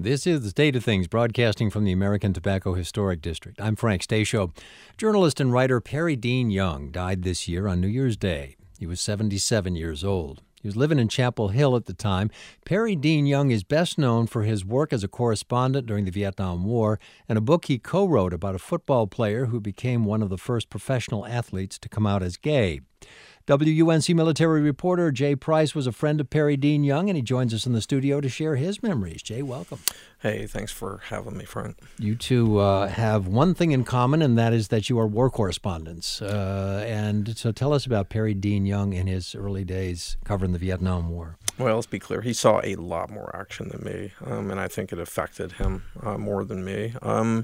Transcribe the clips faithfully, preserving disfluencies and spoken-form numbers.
This is The State of Things, broadcasting from the American Tobacco Historic District. I'm Frank Stasio. Journalist and writer Perry Dean Young died this year on New Year's Day. He was seventy-seven years old. He was living in Chapel Hill at the time. Perry Dean Young is best known for his work as a correspondent during the Vietnam War and a book he co-wrote about a football player who became one of the first professional athletes to come out as gay. W U N C military reporter Jay Price was a friend of Perry Dean Young, and he joins us in the studio to share his memories. Jay, welcome. Hey, thanks for having me, Frank. You two uh, have one thing in common, and that is that you are war correspondents. Uh, and so tell us about Perry Dean Young in his early days covering the Vietnam War. Well, let's be clear. He saw a lot more action than me, um, and I think it affected him uh, more than me. Um,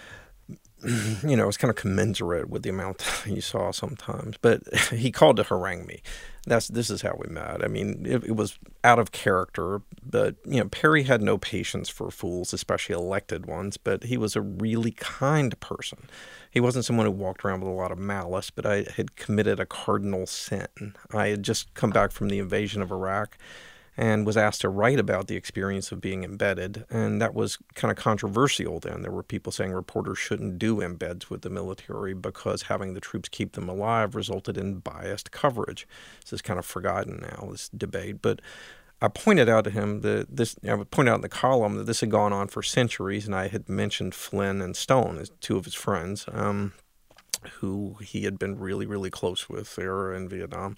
you know, it's kind of commensurate with the amount he saw sometimes. But he called to harangue me. That's This is how we met. I mean, it, it was out of character. But, you know, Perry had no patience for fools, especially elected ones. But he was a really kind person. He wasn't someone who walked around with a lot of malice, but I had committed a cardinal sin. I had just come back from the invasion of Iraq and was asked to write about the experience of being embedded. And that was kind of controversial then. There were people saying reporters shouldn't do embeds with the military because having the troops keep them alive resulted in biased coverage. This is kind of forgotten now, this debate. But I pointed out to him that this, I would point out in the column that this had gone on for centuries, and I had mentioned Flynn and Stone as two of his friends, um, who he had been really, really close with there in Vietnam.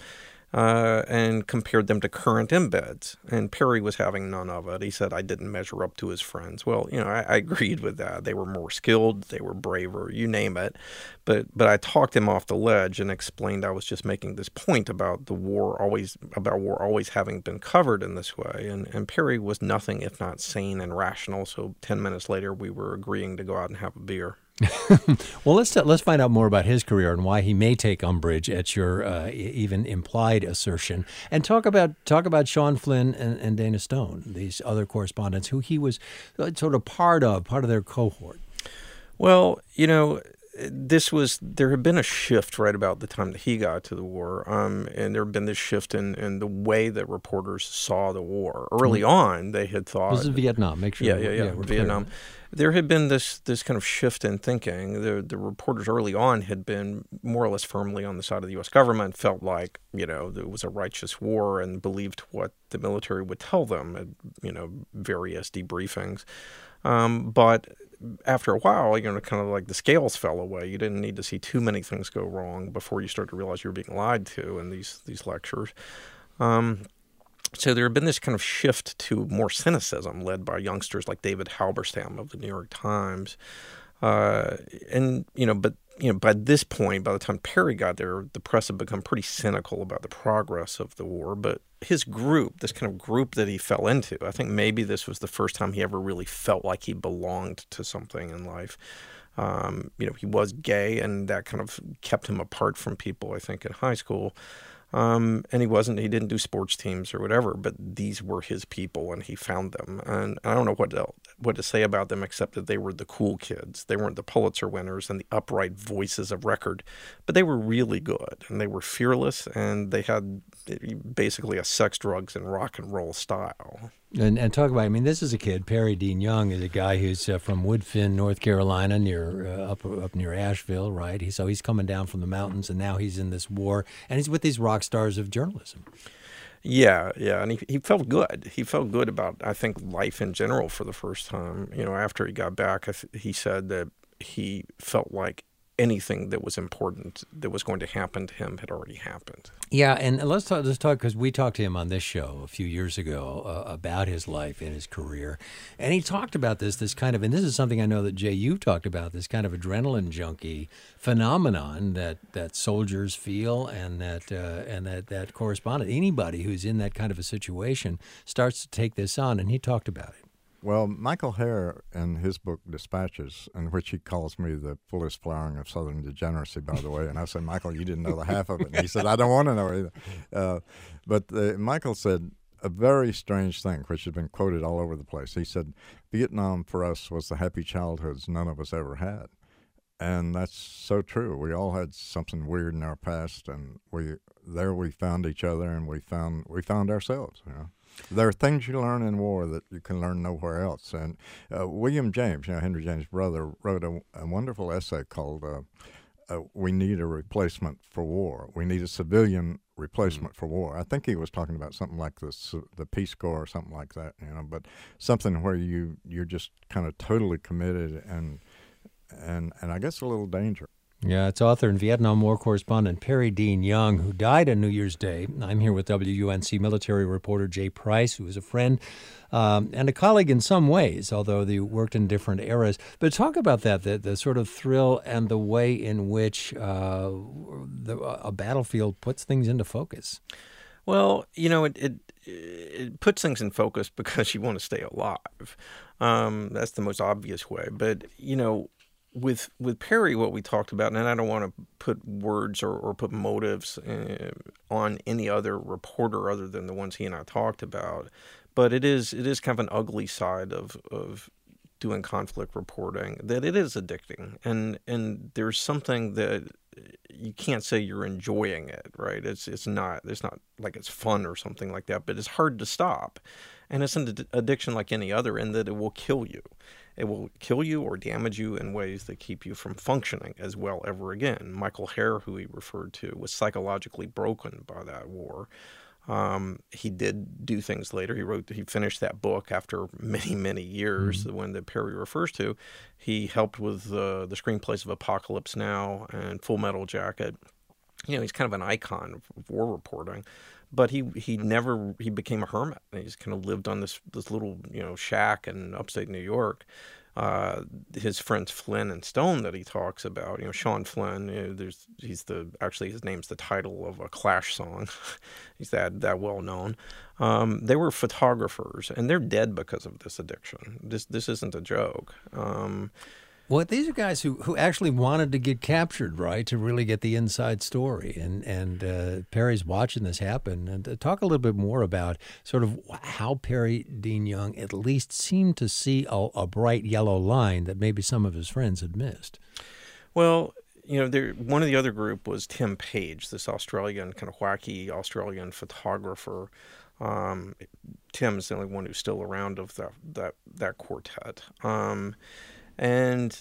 Uh, and compared them to current embeds. And Perry was having none of it. He said I didn't measure up to his friends. Well, you know, I, I agreed with that. They were more skilled. They were braver. You name it. But but I talked him off the ledge and explained I was just making this point about the war always about war always having been covered in this way. And and Perry was nothing if not sane and rational. So ten minutes later, we were agreeing to go out and have a beer. Well, let's t- let's find out more about his career and why he may take umbrage at your uh, even implied assertion, and talk about talk about Sean Flynn and, and Dana Stone, these other correspondents who he was sort of part of, part of their cohort. Well, you know, this was there had been a shift right about the time that he got to the war, um, and there had been this shift in, in the way that reporters saw the war. Early on, they had thought this is Vietnam. Make sure, yeah, yeah, yeah, yeah Vietnam. Clear. There had been this this kind of shift in thinking. The the reporters early on had been more or less firmly on the side of the U S government, felt like, you know, it was a righteous war and believed what the military would tell them at, you know, various debriefings. Um, but after a while, you know, kind of like the scales fell away. You didn't need to see too many things go wrong before you start to realize you were being lied to in these these lectures. Um, So there had been this kind of shift to more cynicism led by youngsters like David Halberstam of the New York Times. Uh, and, you know, but, you know, by this point, by the time Perry got there, the press had become pretty cynical about the progress of the war. But his group, this kind of group that he fell into, I think maybe this was the first time he ever really felt like he belonged to something in life. Um, you know, he was gay, and that kind of kept him apart from people, I think, in high school. Um, and he wasn't, he didn't do sports teams or whatever, but these were his people and he found them. And I don't know what to, what to say about them except that they were the cool kids. They weren't the Pulitzer winners and the upright voices of record, but they were really good and they were fearless and they had basically a sex, drugs, and rock and roll style. And, and talk about, I mean, this is a kid, Perry Dean Young is a guy who's uh, from Woodfin, North Carolina, near uh, up up near Asheville, right? He, so he's coming down from the mountains, and now he's in this war, and he's with these rock stars of journalism. Yeah, yeah, and he he felt good. He felt good about, I think, life in general for the first time. You know, after he got back, I th- he said that he felt like anything that was important that was going to happen to him had already happened. Yeah, and let's talk, let's talk, because we talked to him on this show a few years ago uh, about his life and his career, and he talked about this, this kind of, and this is something I know that, Jay, you've talked about, this kind of adrenaline junkie phenomenon that, that soldiers feel, and that uh, and that, that correspondent, anybody who's in that kind of a situation starts to take this on, and he talked about it. Well, Michael Hare, in his book Dispatches, in which he calls me the fullest flowering of Southern degeneracy, by the way, and I said, Michael, you didn't know the half of it. And he said, I don't want to know either. Uh, but uh, Michael said a very strange thing, which has been quoted all over the place. He said, Vietnam for us was the happy childhoods none of us ever had. And that's so true. We all had something weird in our past, and we there we found each other, and we found we found ourselves, you know. There are things you learn in war that you can learn nowhere else. And uh, William James, you know, Henry James' brother, wrote a, a wonderful essay called uh, uh, "We Need a Replacement for War." We need a civilian replacement for war. I think he was talking about something like this, the Peace Corps or something like that, you know. But something where you you're just kind of totally committed and and and I guess a little dangerous. Yeah, it's author and Vietnam War correspondent Perry Dean Young, who died on New Year's Day. I'm here with W U N C military reporter Jay Price, who is a friend um, and a colleague in some ways, although they worked in different eras. But talk about that, the, the sort of thrill and the way in which uh, the, a battlefield puts things into focus. Well, you know, it, it it puts things in focus because you want to stay alive. Um, that's the most obvious way. But, you know, With with Perry, what we talked about, and I don't want to put words or, or put motives uh, on any other reporter other than the ones he and I talked about, but it is it is kind of an ugly side of, of doing conflict reporting, that it is addicting, and and there's something that you can't say you're enjoying it, right? It's it's not it's not like it's fun or something like that, but it's hard to stop, and it's an addiction like any other in that it will kill you. It will kill you or damage you in ways that keep you from functioning as well ever again. Michael Herr, who he referred to, was psychologically broken by that war. Um, he did do things later. He wrote, he finished that book after many, many years, mm-hmm. the one that Perry refers to. He helped with uh, the screenplays of Apocalypse Now and Full Metal Jacket. You know, he's kind of an icon of war reporting. But he, he never, he became a hermit. He just kind of lived on this, this little, you know, shack in upstate New York. Uh, his friends Flynn and Stone that he talks about, you know, Sean Flynn, you know, there's, he's the, actually his name's the title of a Clash song. He's that, that well known. Um, they were photographers, and they're dead because of this addiction. This, this isn't a joke. Um, Well, these are guys who, who actually wanted to get captured, right, to really get the inside story. And and uh, Perry's watching this happen. And uh, talk a little bit more about sort of how Perry Dean Young at least seemed to see a, a bright yellow line that maybe some of his friends had missed. Well, you know, there, one of the other group was Tim Page, this Australian, kind of wacky Australian photographer. Um, Tim's the only one who's still around of that, that, that quartet. Um And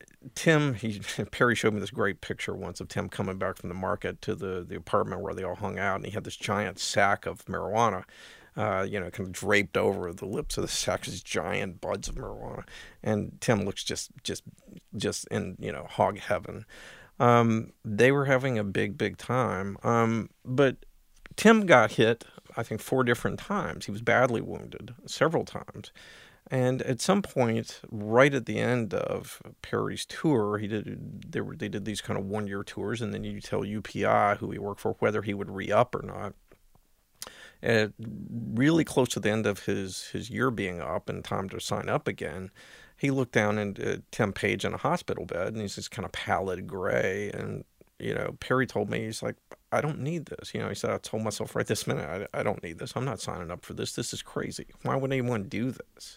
Tim, he, Perry showed me this great picture once of Tim coming back from the market to the, the apartment where they all hung out, and he had this giant sack of marijuana, uh, you know, kind of draped over the lips of the sack, these giant buds of marijuana. And Tim looks just, just, just in, you know, hog heaven. Um, they were having a big, big time. Um, but Tim got hit, I think, four different times. He was badly wounded several times. And at some point, right at the end of Perry's tour, he did they were they did these kind of one-year tours, and then you tell U P I, who he worked for, whether he would re-up or not. And really close to the end of his, his year being up and time to sign up again, he looked down at Tim Page in a hospital bed, and he's this kind of pallid gray. And, you know, Perry told me, he's like, I don't need this. You know, he said, I told myself right this minute, I, I don't need this. I'm not signing up for this. This is crazy. Why would anyone do this?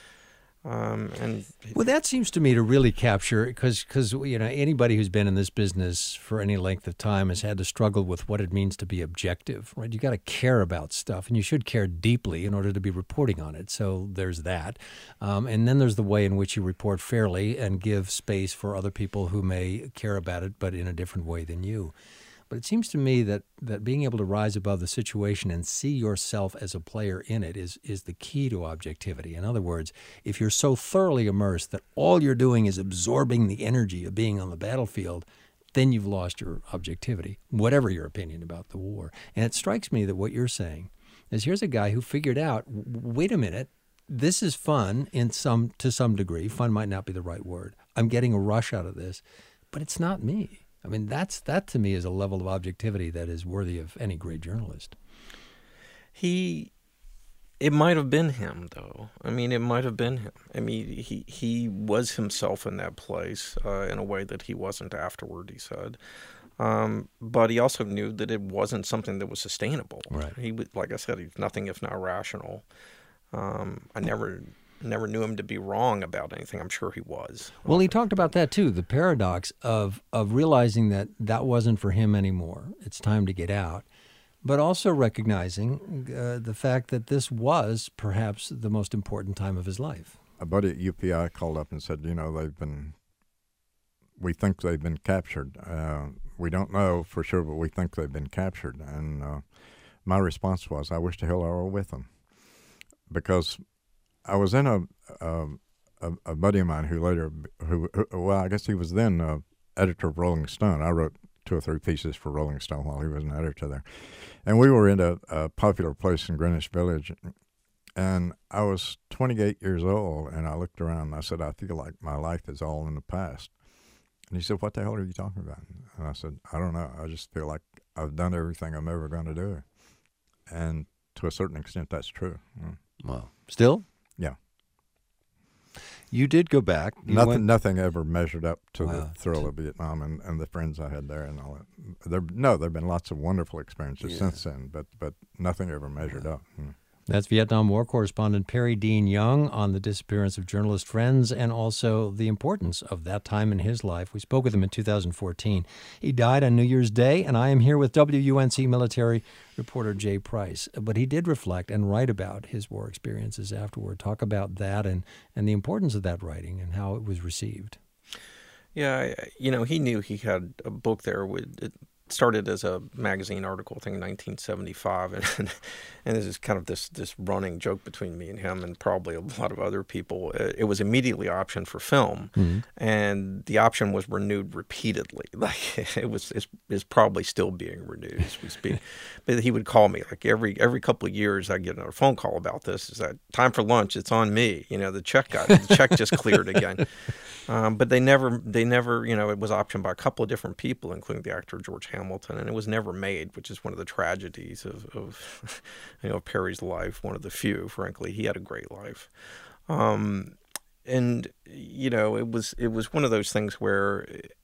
Um, and well, that seems to me to really capture, because because you know, anybody who's been in this business for any length of time has had to struggle with what it means to be objective, right? You got to care about stuff, and you should care deeply in order to be reporting on it. So there's that, um, and then there's the way in which you report fairly and give space for other people who may care about it, but in a different way than you. But it seems to me that, that being able to rise above the situation and see yourself as a player in it is, is the key to objectivity. In other words, if you're so thoroughly immersed that all you're doing is absorbing the energy of being on the battlefield, then you've lost your objectivity, whatever your opinion about the war. And it strikes me that what you're saying is, here's a guy who figured out, wait a minute, this is fun in some to some degree. Fun might not be the right word. I'm getting a rush out of this, but it's not me. I mean, that's that to me is a level of objectivity that is worthy of any great journalist. He, it might have been him, though. I mean, it might have been him. I mean, he he was himself in that place uh, in a way that he wasn't afterward, he said. Um, but he also knew that it wasn't something that was sustainable. Right. He was, like I said, he's nothing if not rational. Um, I never... Never knew him to be wrong about anything. I'm sure he was. Well, he talked about that too, the paradox of of realizing that that wasn't for him anymore. It's time to get out. but also recognizing uh, the fact that this was perhaps the most important time of his life. A buddy at U P I called up and said, you know, they've been, we think they've been captured. Uh, we don't know for sure, but we think they've been captured. And uh, my response was, I wish the hell I were with them. Because I was in a, a, a, a buddy of mine who later, who, who well, I guess he was then uh, editor of Rolling Stone. I wrote two or three pieces for Rolling Stone while he was an editor there. And we were in a, a popular place in Greenwich Village. And I was twenty-eight years old, and I looked around and I said, I feel like my life is all in the past. And he said, what the hell are you talking about? And I said, I don't know. I just feel like I've done everything I'm ever going to do. And to a certain extent, that's true. Mm. Wow. Still? Yeah. You did go back. You nothing went... nothing ever measured up to wow. the thrill of Vietnam and, and the friends I had there and all that. There, no, there have been lots of wonderful experiences yeah. since then, but, but nothing ever measured wow. up. Mm. That's Vietnam War correspondent Perry Dean Young on the disappearance of journalist friends and also the importance of that time in his life. We spoke with him in two thousand fourteen. He died on New Year's Day, and I am here with W U N C military reporter Jay Price. But he did reflect and write about his war experiences afterward, talk about that and, and the importance of that writing and how it was received. Yeah, you know, he knew he had a book there with it. Started as a magazine article, I think in nineteen seventy-five, and and this is kind of this this running joke between me and him, and probably a lot of other people. It was immediately optioned for film, mm-hmm. and the option was renewed repeatedly. Like it was, it's, it's probably still being renewed as we speak. But he would call me like every every couple of years. I get another phone call about this. Is that time for lunch? It's on me. You know, the check got the check just cleared again. Um, but they never, they never, you know, it was optioned by a couple of different people, including the actor George Hamilton, and it was never made, which is one of the tragedies of, of you know, Perry's life. One of the few, frankly. He had a great life, um, and you know, it was it was one of those things where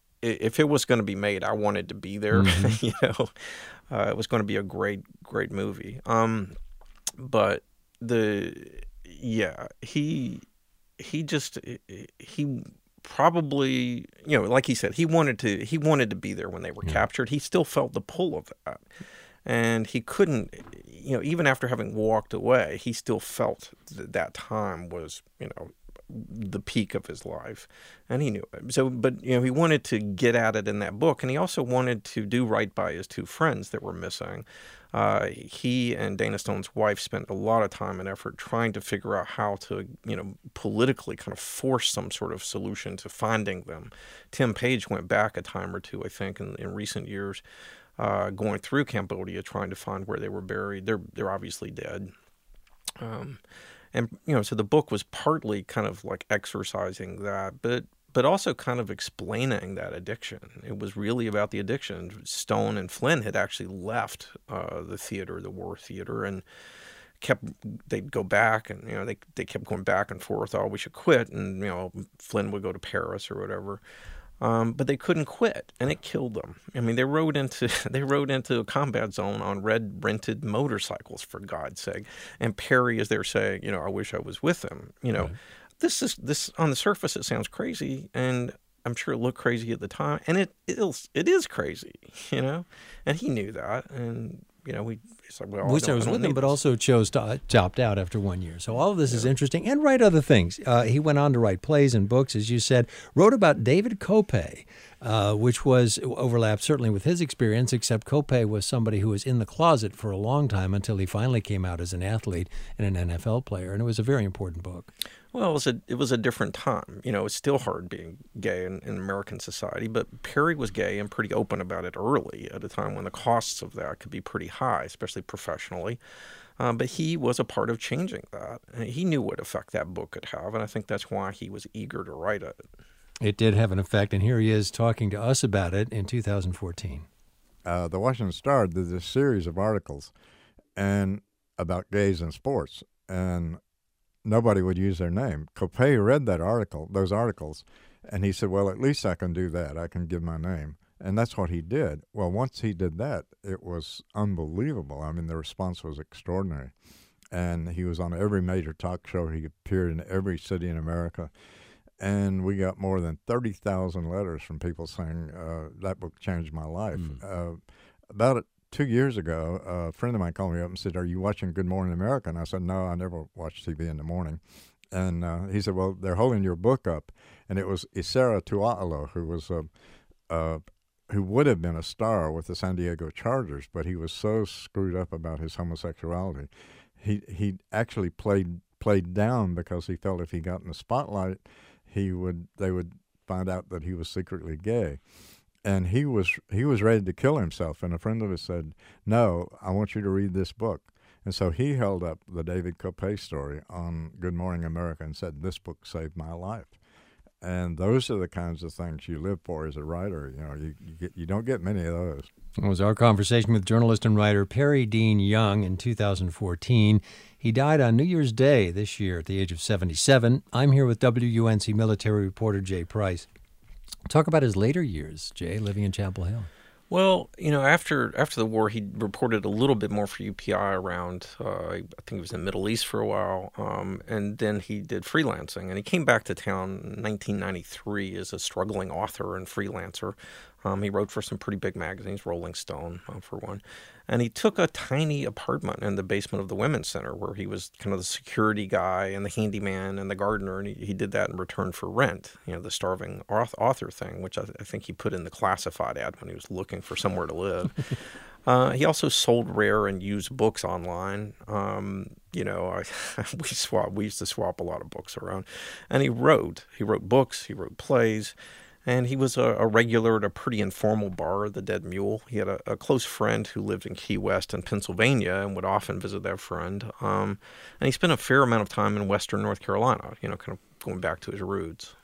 if it was going to be made, I wanted to be there. Mm-hmm. you know, uh, it was going to be a great, great movie. Um, but the yeah, he he just he. Probably, you know, like he said, he wanted to he wanted to be there when they were yeah. captured. He still felt the pull of that. And he couldn't, you know, even after having walked away, he still felt that that time was, you know, the peak of his life. And he knew it. So, but, you know, he wanted to get at it in that book. And he also wanted to do right by his two friends that were missing. Uh, he and Dana Stone's wife spent a lot of time and effort trying to figure out how to, you know, politically kind of force some sort of solution to finding them. Tim Page went back a time or two, I think, in, in recent years, uh, going through Cambodia trying to find where they were buried. They're they're obviously dead. Um, and, you know, so the book was partly kind of like exercising that, but but also kind of explaining that addiction. It was really about the addiction. Stone and Flynn had actually left uh, the theater, the war theater, and kept, they'd go back and, you know, they they kept going back and forth, oh, we should quit. And, you know, Flynn would go to Paris or whatever. Um, but they couldn't quit, and it killed them. I mean, they rode into they rode into a combat zone on red rented motorcycles, for God's sake. And Perry is there saying, you know, I wish I was with them, you know. Right. This is this on the surface. It sounds crazy, and I'm sure it looked crazy at the time, and it is it is crazy, you know. And he knew that, and you know, we it's like, well, wish I, I was I with him, but this. also chose to uh, opt out after one year. So all of this yeah. is interesting, and write other things. Uh, he went on to write plays and books, as you said. Wrote about David Kopay, uh, which was overlapped certainly with his experience, except Kopay was somebody who was in the closet for a long time until he finally came out as an athlete and an N F L player, and it was a very important book. Well, it was a it was a different time. You know, it's still hard being gay in, in American society, but Perry was gay and pretty open about it early, at a time when the costs of that could be pretty high, especially professionally. Um, but he was a part of changing that. And he knew what effect that book could have, and I think that's why he was eager to write it. It did have an effect, and here he is talking to us about it in two thousand fourteen. Uh, the Washington Star did this series of articles and about gays in sports, and nobody would use their name. Kopay read that article, those articles, and he said, well, at least I can do that. I can give my name. And that's what he did. Well, once he did that, it was unbelievable. I mean, the response was extraordinary. And he was on every major talk show. He appeared in every city in America. And we got more than thirty thousand letters from people saying, uh, that book changed my life. Mm. Uh, about two years ago, a friend of mine called me up and said, "Are you watching Good Morning America?" And I said, "No, I never watch T V in the morning." And uh, he said, "Well, they're holding your book up." And it was Isaiah Tua'alo, who was a, a who would have been a star with the San Diego Chargers, but he was so screwed up about his homosexuality. He he actually played played down because he felt if he got in the spotlight, he would they would find out that he was secretly gay. And he was he was ready to kill himself. And a friend of his said, "No, I want you to read this book." And so he held up the David Copay story on Good Morning America and said, "This book saved my life." And those are the kinds of things you live for as a writer. You know, you you, get, you don't get many of those. It was our conversation with journalist and writer Perry Dean Young in two thousand fourteen. He died on New Year's Day this year at the age of seventy-seven. I'm here with W U N C military reporter Jay Price. Talk about his later years, Jay, living in Chapel Hill. Well, you know, after after the war, he reported a little bit more for U P I around, uh, I think he was in the Middle East for a while, um, and then he did freelancing. And he came back to town in nineteen ninety-three as a struggling author and freelancer. Um, he wrote for some pretty big magazines, Rolling Stone, uh, for one. And he took a tiny apartment in the basement of the Women's Center where he was kind of the security guy and the handyman and the gardener, and he, he did that in return for rent, you know, the starving author thing, which I, I think he put in the classified ad when he was looking for somewhere to live. uh, he also sold rare and used books online. Um, you know, I, we swap, we used to swap a lot of books around. And he wrote. He wrote books. He wrote plays. And he was a, a regular at a pretty informal bar, the Dead Mule. He had a, a close friend who lived in Key West in Pennsylvania and would often visit that friend. Um, and he spent a fair amount of time in western North Carolina, you know, kind of going back to his roots.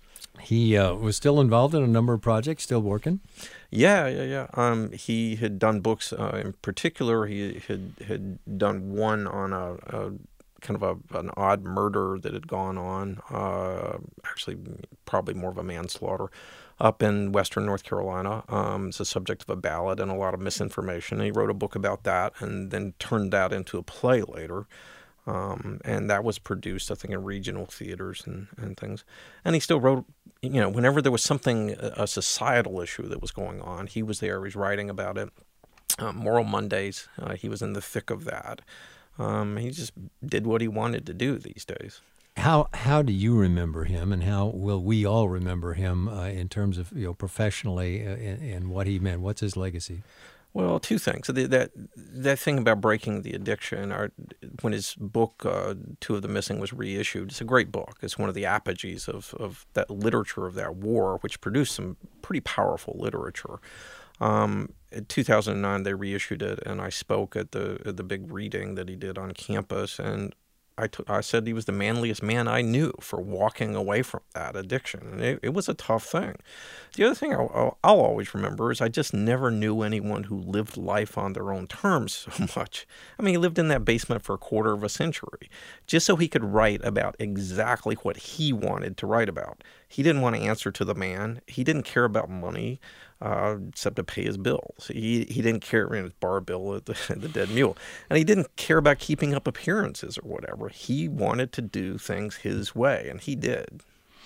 He uh, was still involved in a number of projects, still working? Yeah, yeah, yeah. Um, he had done books. Uh, in particular, he had, had done one on a... a kind of a, an odd murder that had gone on, uh, actually probably more of a manslaughter, up in western North Carolina. Um, it's the subject of a ballad and a lot of misinformation. And he wrote a book about that and then turned that into a play later. Um, and that was produced, I think, in regional theaters and, and things. And he still wrote, you know, whenever there was something, a societal issue that was going on, he was there, he was writing about it. Um, Moral Mondays, uh, he was in the thick of that. Um, he just did what he wanted to do these days. How how do you remember him, and how will we all remember him uh, in terms of, you know, professionally uh, and, and what he meant? What's his legacy? Well, two things. The, that that thing about breaking the addiction, or when his book, uh, Two of the Missing, was reissued, it's a great book. It's one of the apogees of, of that literature of that war, which produced some pretty powerful literature. Um, in two thousand nine, they reissued it, and I spoke at the at the big reading that he did on campus, and I, t- I said he was the manliest man I knew for walking away from that addiction, and it, it was a tough thing. The other thing I'll, I'll, I'll always remember is I just never knew anyone who lived life on their own terms so much. I mean, he lived in that basement for a quarter of a century, just so he could write about exactly what he wanted to write about. He didn't want to answer to the man. He didn't care about money. Uh, except to pay his bills. He he didn't care about his bar bill at the, at the Dead Mule. And he didn't care about keeping up appearances or whatever. He wanted to do things his way, and he did.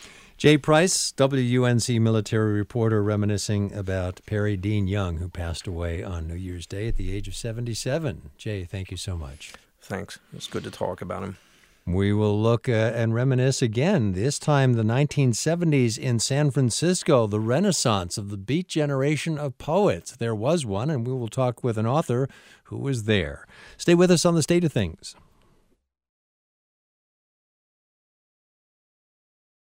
Jay Price, W U N C military reporter, reminiscing about Perry Dean Young, who passed away on New Year's Day at the age of seventy-seven. Jay, thank you so much. Thanks. It's good to talk about him. We will look uh, and reminisce again, this time the nineteen seventies in San Francisco, the renaissance of the Beat generation of poets. There was one, and we will talk with an author who was there. Stay with us on The State of Things.